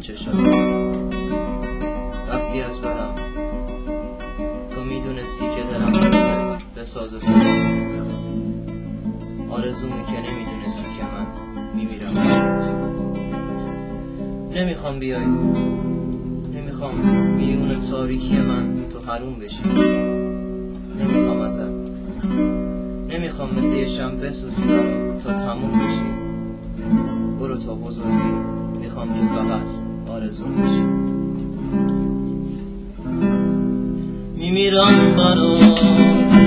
چشات وقتی از برم تو میدونستی که دلم به ساز سر آرزومی که نمیدونستی که من میمیرم. نمیخوام بیای، نمیخوام میون تاریکی من تو حروم بشی، نمیخوام ازت، نمیخوام مثل یه شمع بسوزی تا تموم بشی. برو تا بزرگی، میخوام که فقط آرزوم بشی. میمیرم برات،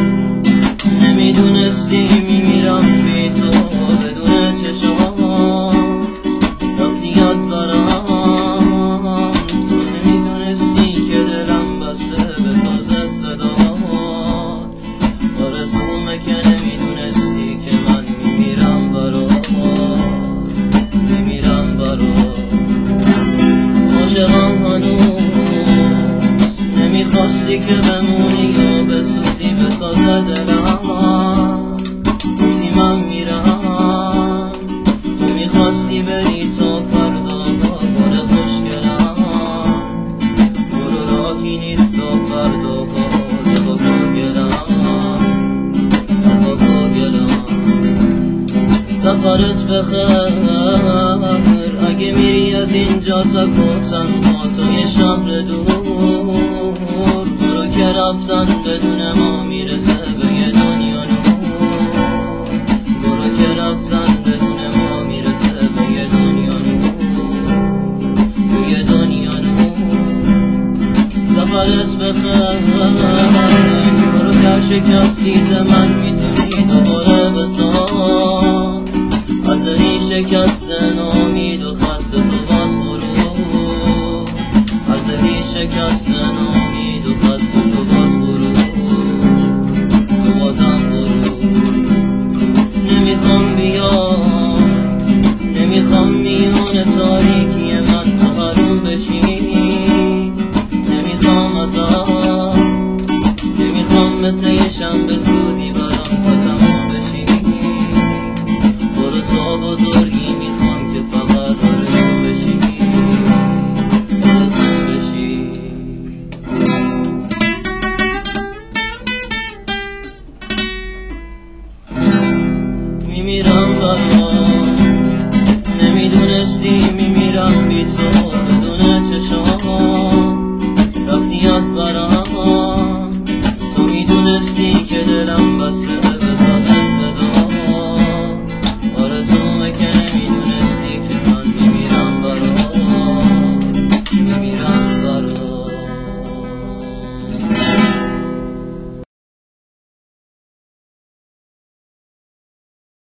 نمیدونستی میمیرم بی تو بدون چشمات. وقتی از برم تو نمیدونستی که دلم بسته به ساز صدات. آرزومه که نمیدونستی که من میمیرم برات، میمیرم برات. عاشقم هنوز نمیخواستی که بمونی یا بسوزی به ساز دلم. گفتی من میرم، تو میخواستی بری تا فردا بار خوشگلم. برو راهی نیست تا فردا با گلم. سفرت بخیر اگه میری از اینجا تا تنها تا یه شهر دور. برو که رفتن بدون ما میرسه به یه دنیا نور. برو که رفتن بدون ما میرسه به یه دنیا نور، به یه دنیا نور. سفرت بخیر، برو که شکستی ز من میتونی دوباره بسان. از این شکست نامید و خست تو باز غروب. از این شکست نامید و خست تو باز غروب، تو بازم غروب. نمیخوام بیای، نمیخوام میون تاریکی من تو حروم بشی. نمیخوام ازت، نمیخوام مثل یه شمع بسوزی برام تا تمام بشی. برو تا بزرگی، میخوام که فقط آرزو بشی، آرزو بشی. میمیرم برات، نمیدونستی میمیرم بی تو